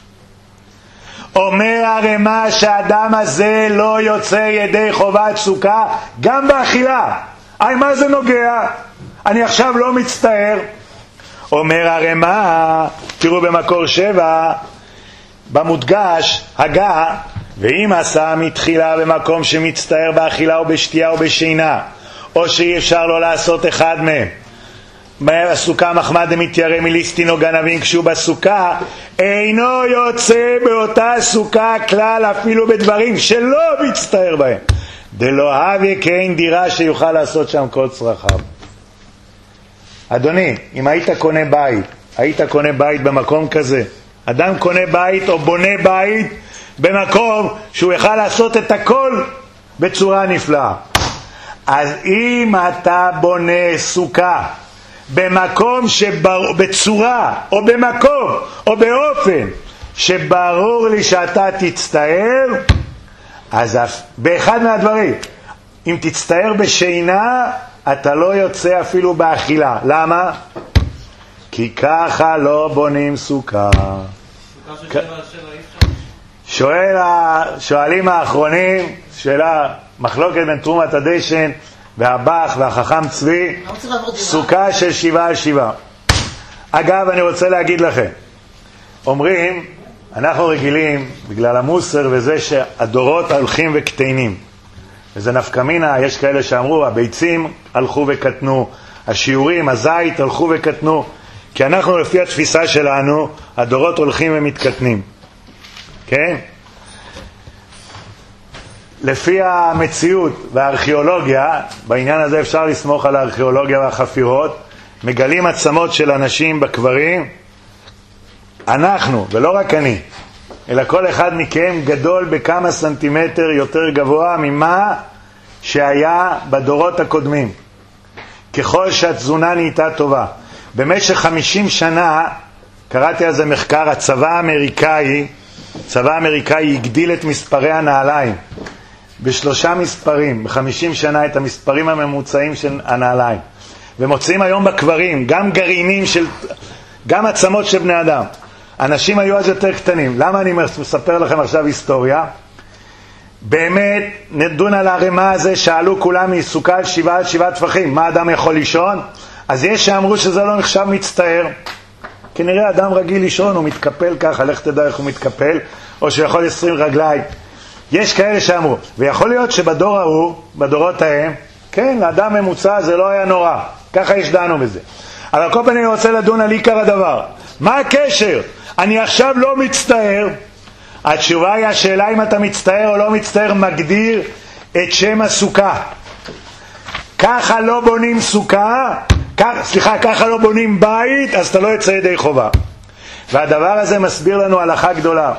אומר הרמ"א שהאדם הזה לא יוצא ידי חובת סוכה גם באכילה. מה זה נוגע? אני עכשיו לא מצטער. אומר הרמ"א, תראו במקור 7 במודגש הגה, ואם עשה מתחילה במקום שמצטער באכילה או בשתייה או בשינה, או שאי אפשר לא לעשות אחד מהם, הסוכה מחמד מתיירא מליסטין או גנבים, כשהוא בסוכה אינו יוצא באותה סוכה כלל אפילו בדברים שלא מצטער בהם, דלא הווה כאין דירה שיוכל לעשות שם כל צרכיו. אדוני, אם היית קונה בית במקום כזה, אדם קונה בית או בונה בית במקום שהוא יוכל לעשות את הכל בצורה נפלאה, אז אם אתה בונה סוכה במקום בצורה או במקום או באופן שברור לי שאתה תצטער, אז באחד מהדברים, אם תצטער בשינה אתה לא יוצא אפילו באכילה. למה? כי ככה לא בונים סוכה. שואלים האחרונים שאלה, מחלוקת בין תרומת הדשן והבח והחכם צבי, סוכה של 7 על 7. אגב, אני רוצה להגיד לכם, אומרים, אנחנו רגילים בגלל המוסר וזה שהדורות הולכים וקטנים, וזה נפקא מינה. יש כאלה שאמרו הביצים הלכו וקטנו, השיעורים, הזית הלכו וקטנו, כי אנחנו לפי התפיסה שלנו הדורות הולכים ומתקטנים, כן? לפי המציאות והארכיאולוגיה, בעניין הזה אפשר לסמוך על הארכיאולוגיה והחפירות, מגלים עצמות של אנשים בקברים. אנחנו, ולא רק אני, אלא כל אחד מכם גדול בכמה סנטימטר יותר גבוה ממה שהיה בדורות הקודמים, ככל שהתזונה נהייתה טובה. במשך 50 שנה, קראתי על זה מחקר, הצבא האמריקאי הגדיל את מספרי הנעליים. ב3 מספרים, ב50 שנה את המספרים הממוצעים של הנעליים. ומוצאים היום בקברים, גם גרעינים גם עצמות של בני אדם. אנשים היו אז יותר קטנים. למה אני מספר לכם עכשיו היסטוריה? באמת, נדון על הרמה הזה, שאלו כולם מסוכה על 7 טפחים. מה אדם יכול לישון? אז יש שאמרו שזה לא נחשב מצטער. כנראה אדם רגיל לישון, הוא מתקפל ככה, לך תדע איך הוא מתקפל, או שיכול 20 רגליים. יש כאלה שאמרו, ויכול להיות שבדור ההוא, בדורות ההם, כן, לאדם ממוצע זה לא היה נורא. ככה יש דנו בזה. אבל כל פעם אני רוצה לדון על עיקר הדבר. מה הקשר? אני עכשיו לא מצטער. התשובה היא, השאלה אם אתה מצטער או לא מצטער מגדיר את שם הסוכה. ככה לא בונים סוכה, ככה לא בונים בית, אז אתה לא יוצא ידי חובה. והדבר הזה מסביר לנו הלכה גדולה.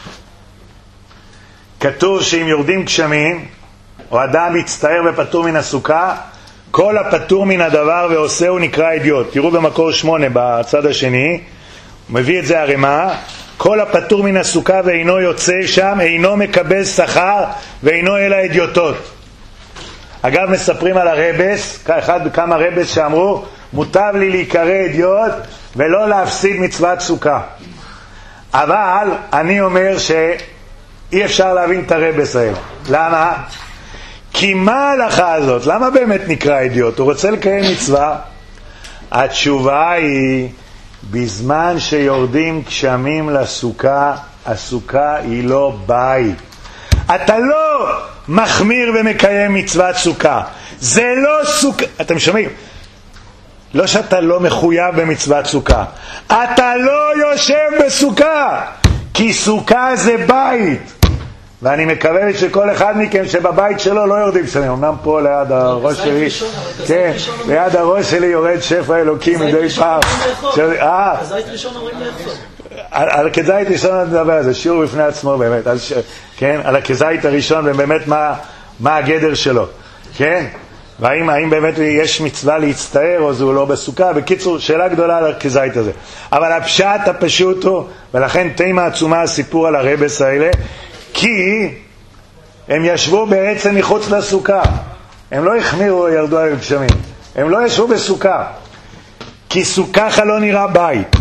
כתוב שאם יורדים גשמים, או אדם מצטער ופטור מן הסוכה, כל הפטור מן הדבר ועושהו נקרא אידיוט. תראו במקור 8 בצד השני, מביא את זה הרמה, כל הפטור מן הסוכה ואינו יוצא שם, אינו מקבל שכר ואינו אלא אידיוטות. אגב, מספרים על הרבס, כמה רבס שאמרו, מוטב לי להיקרא אידיוט ולא להפסיד מצוות סוכה. אבל אני אומר שאי אפשר להבין את הרבס האלה. למה? כי מה ההלכה הזאת? למה באמת נקרא אידיוט? הוא רוצה לקיים מצווה? התשובה היא, בזמן שיורדים גשמים לסוכה, הסוכה היא לא בית. אתה לא מחמיר ומקיים מצוות סוכה. זה לא סוכה. אתם שומעים? לא שאתה לא מחויב במצוות סוכה. אתה לא יושב בסוכה. כי סוכה זה בית. ואני מקווה שכל אחד מכם שבבית שלו לא יורדים גשמים. אמנם פה ליד הראש שלי, כן, ליד הראש שלי יורד שפע אלוקים מדי פעם. כזית ראשון אומרים לאכול. על הכזית ראשון נדבר על זה, שיעור בפני עצמו באמת, כן, על הכזית הראשון ובאמת מה הגדר שלו, כן? והאם באמת יש מצווה להצטער או זה לא בסוכה. בקיצור, שאלה גדולה על הכזית הזה. אבל הפשט הפשוט הוא, ולכן תימה עצומה הסיפור על הרבס האלה, כי הם ישבו בעצם מחוץ לסוכה. הם לא החמירו או ירדו על גשמים. הם לא ישבו בסוכה. כי סוכה לא נראה בית.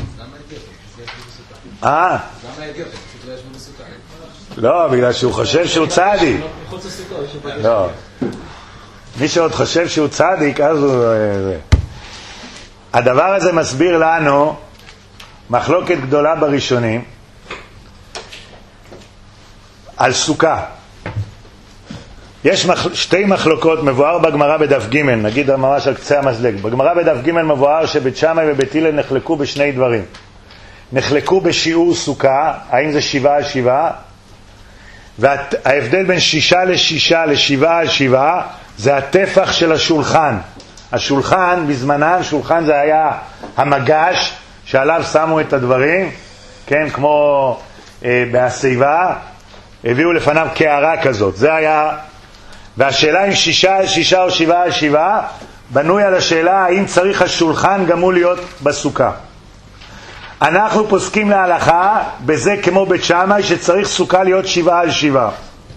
למה יגיע? פשוט לא ישבו בסוכה. לא, בגלל שהוא חושב שהוא צדיק. לא. מי שעוד חושב שהוא צדיק, אז הוא... הדבר הזה מסביר לנו מחלוקת גדולה בראשונים על סוכה. יש שתי מחלוקות, מבואר בגמרא בדף ג', נגיד ממש על קצה המזלג. בגמרא בדף ג' מבואר שבית שמאי ובית הלל נחלקו בשני דברים. נחלקו בשיעור סוכה, האם זה 7 על 7, וההבדל בין 6 ל6 ל7 על 7 זה הטפח של השולחן. השולחן, בזמנן, שולחן זה היה המגש שעליו שמו את הדברים, כן, כמו בהסביבה, הביאו לפניו קערה כזאת. זה היה, והשאלה אם 6 על 6 או 7 על 7 בנוי על השאלה האם צריך השולחן גם הוא להיות בסוכה. אנחנו פוסקים להלכה בזה כמו בית שמאי שצריך סוכה להיות 7 על 7.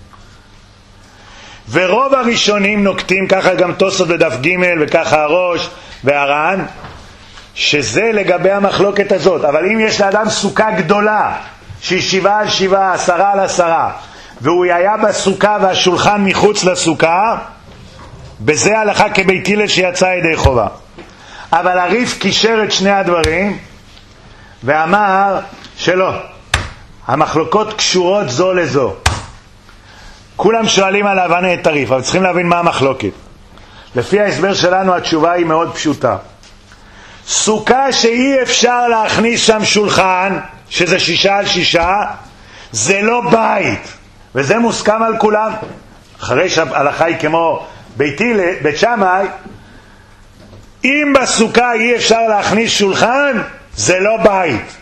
ורוב הראשונים נוקטים, ככה גם תוספות בדף ג' וככה הראש והר"ן, שזה לגבי המחלוקת הזאת. אבל אם יש לאדם סוכה גדולה שהיא 7 על 7, 10 על 10, והוא היה בסוכה והשולחן מחוץ לסוכה, בזה הלכה כבית הלל שיצא ידי חובה. אבל הריף קישר את שני הדברים ואמר שלא, המחלוקות קשורות זו לזו. כולם שואלים על להבנה את הריף, אבל צריכים להבין מה המחלוקת. לפי ההסבר שלנו התשובה היא מאוד פשוטה. סוכה שאי אפשר להכניס שם שולחן, שזה 6 על 6, זה לא בית, וזה מוסכם על כולם. אחרי שההלכה היא כמו בית שמאי, אם בסוכה אי אפשר להכניס שולחן, זה לא בית.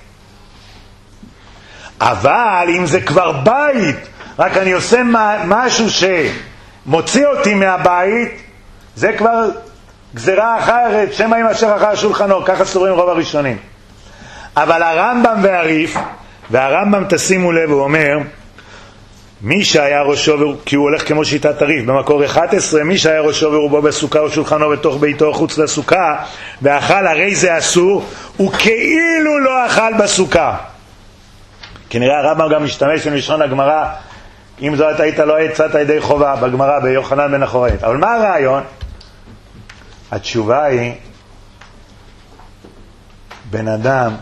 אבל אם זה כבר בית, רק אני עושה משהו שמוציא אותי מהבית, זה כבר גזרה אחרת, שמא יימשך אחר שולחנו, ככה סוברים רוב הראשונים. אבל הרמב"ם והריף, והרמב"ם תשימו לב, הוא אומר, מי שהיה ראשו, כי הוא הולך כמו שיטת הריף, במקור 11, מי שהיה ראשו ורובו בסוכה או שולחנו בתוך ביתו או חוץ לסוכה, ואכל הרי זה אסור, הוא כאילו לא אכל בסוכה. כנראה הרמב"ם גם משתמש בלשון הגמרא, אם זאת היית לא יצאת ידי חובה, בגמרא ביוחנן בן החורית. אבל מה הרעיון? התשובה היא, בן אדם,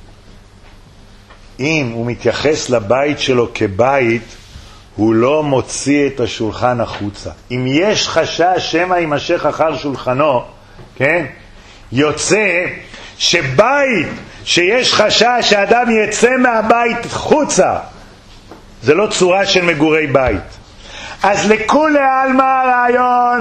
אם הוא מתייחס לבית שלו כבית, הוא לא מוציא את השולחן החוצה. אם יש חשש שמא יימשך אחר שולחנו, כן? יוצא שבית שיש חשש שאדם יצא מהבית חוצה, זה לא צורה של מגורי בית. אז לכולי עלמא הרעיון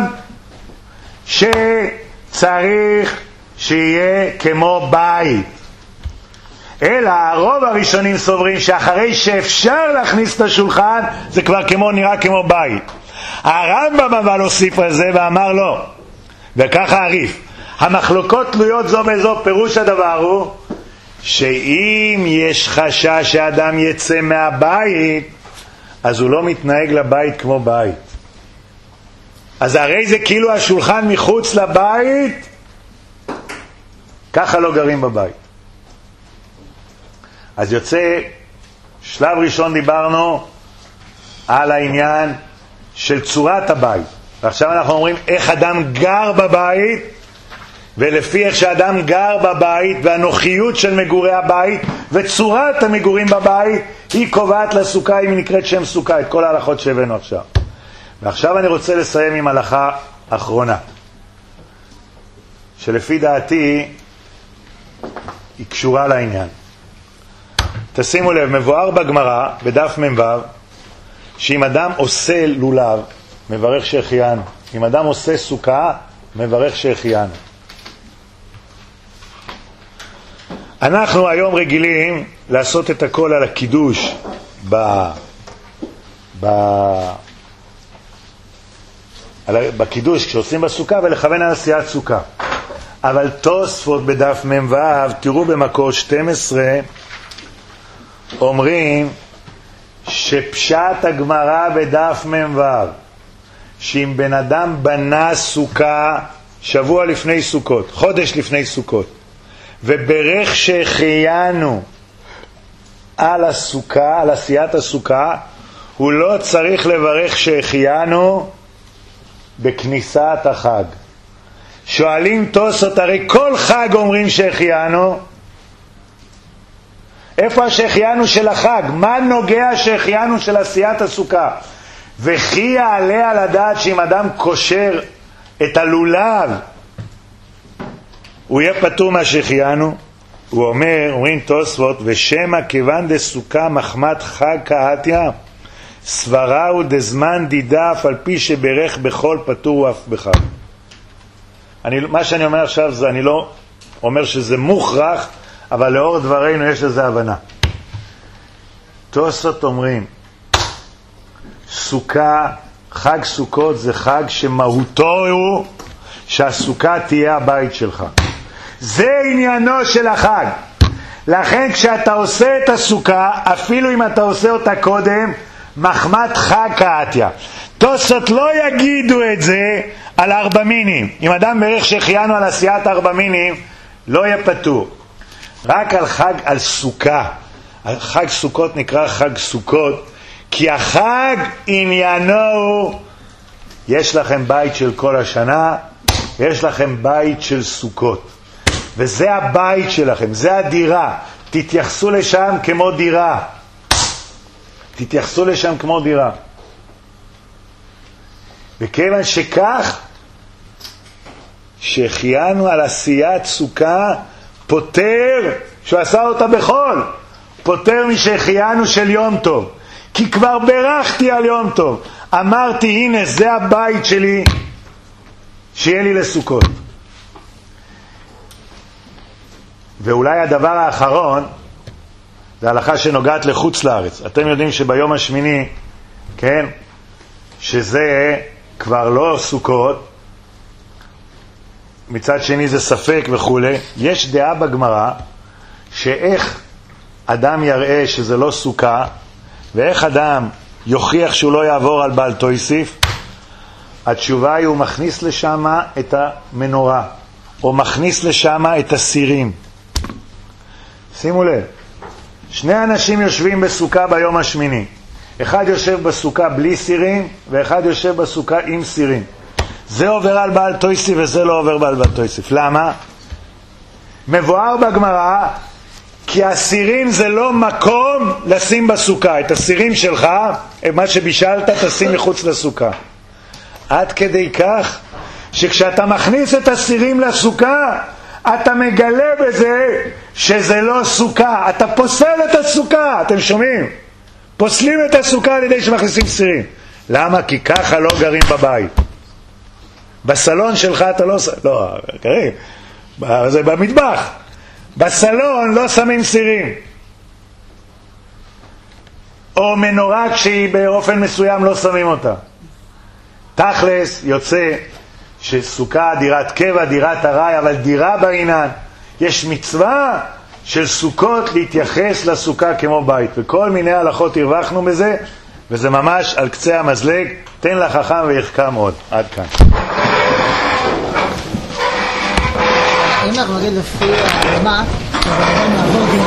שצריך שיהיה כמו בית. אלא הרוב הראשונים סוברים שאחרי שאפשר להכניס את השולחן זה כבר נראה כמו בית. הרמב"ם אבל הוסיף על זה ואמר לא, וככה הריף, המחלוקות תלויות זו בזו. פירוש הדבר הוא שאם יש חשש שאדם יצא מהבית, אז הוא לא מתנהג לבית כמו בית. אז הרי זה כאילו השולחן מחוץ לבית, ככה לא גרים בבית. אז יוצא, שלב ראשון דיברנו על העניין של צורת הבית. ועכשיו אנחנו אומרים איך אדם גר בבית, ולפי איך שאדם גר בבית והנוחיות של מגורי הבית וצורת המגורים בבית היא קובעת לסוכה אם היא נקראת שם סוכה, את כל ההלכות שהבאנו עכשיו. ועכשיו אני רוצה לסיים עם הלכה אחרונה, שלפי דעתי היא קשורה לעניין. תשימו לב, מבואר בגמרא בדף מ"ו שאם אדם עושה לולב מברך שהחיינו, אם אדם עושה סוכה מברך שהחיינו. אנחנו היום רגילים לעשות את הכל על הקידוש בקידוש כשעושים בסוכה ולכוון על עשיית סוכה. אבל תוספות בדף מ"ו, תראו במקור 12, אומרים שפשט הגמרא בדף מ"ו שאם בן אדם בנה סוכה שבוע לפני סוכות, חודש לפני סוכות, וברך שהחיינו על הסוכה, על עשיית הסוכה, הוא לא צריך לברך שהחיינו בכניסת החג. שואלים תוספות, הרי כל חג אומרים שהחיינו, איפה השהחיינו של החג? מה נוגע השהחיינו של עשיית הסוכה? וכי יעלה על הדעת שאם אדם קושר את הלולב הוא יהיה פטור מהשהחיינו? הוא אומרים תוספות, ושמא כיוון דסוכה מחמת חג קהתיה סברה הוא דזמן דידף על פי שברך בכל פטור הוא אף בחג. מה שאני אומר עכשיו זה, אני לא אומר שזה מוכרח, אבל לאור דברינו יש לזה הבנה. תוספות אומרים סוכה, חג סוכות זה חג שמהותו הוא שהסוכה תהיה הבית שלך. זה עניינו של החג. לכן כשאתה עושה את הסוכה, אפילו אם אתה עושה אותה קודם, מחמת חג קהתיה. תוספות לא יגידו את זה על ארבע מינים. אם אדם ברך שהחיינו על עשיית ארבע מינים, לא יהיה פטור. רק על חג, על סוכה. חג סוכות נקרא חג סוכות, כי החג עניינו הוא, יש לכם בית של כל השנה, יש לכם בית של סוכות. וזה הבית שלכם, זה הדירה. תתייחסו לשם כמו דירה. תתייחסו לשם כמו דירה. וכיוון שכך, שהחיינו על עשיית סוכה, פותר, שהוא עשה אותה בחול, פותר משהחיינו של יום טוב. כי כבר ברכתי על יום טוב. אמרתי, הנה זה הבית שלי, שיהיה לי לסוכות. ואולי הדבר האחרון, זה הלכה שנוגעת לחוץ לארץ. אתם יודעים שביום השמיני, כן, שזה כבר לא סוכות, מצד שני זה ספק וכו'. יש דעה בגמרא שאיך אדם יראה שזה לא סוכה, ואיך אדם יוכיח שהוא לא יעבור על בעל תויסיף. התשובה היא, הוא מכניס לשם את המנורה, או מכניס לשם את הסירים. שימו לב, שני אנשים יושבים בסוכה ביום השמיני. אחד יושב בסוכה בלי סירים, ואחד יושב בסוכה עם סירים. זה עובר על בעל תויסיף וזה לא עובר על בעל תויסיף. למה? מבואר בגמרא, כי הסירים זה לא מקום לשים בסוכה. את הסירים שלך, מה שבישלת, תשים מחוץ לסוכה. עד כדי כך שכשאתה מכניס את הסירים לסוכה, אתה מגלה בזה שזה לא סוכה. אתה פוסל את הסוכה. אתם שומעים? פוסלים את הסוכה על ידי שמכניסים סירים. למה? כי ככה לא גרים בבית. בסלון שלך אתה לא קרים. זה במטבח. בסלון לא שמים סירים. או מנורה כשהיא באופן מסוים לא שמים אותה. תכלס יוצא שסוכה דירת קבע, דירת ארעי, אבל דירה בעינן. יש מצווה של סוכות להתייחס לסוכה כמו בית. וכל מיני הלכות הרווחנו בזה, וזה ממש על קצה המזלג. תן לחכם ויחכם עוד. עד כאן. אם אנחנו נגיד לפי הרמה, אז האדם לעבור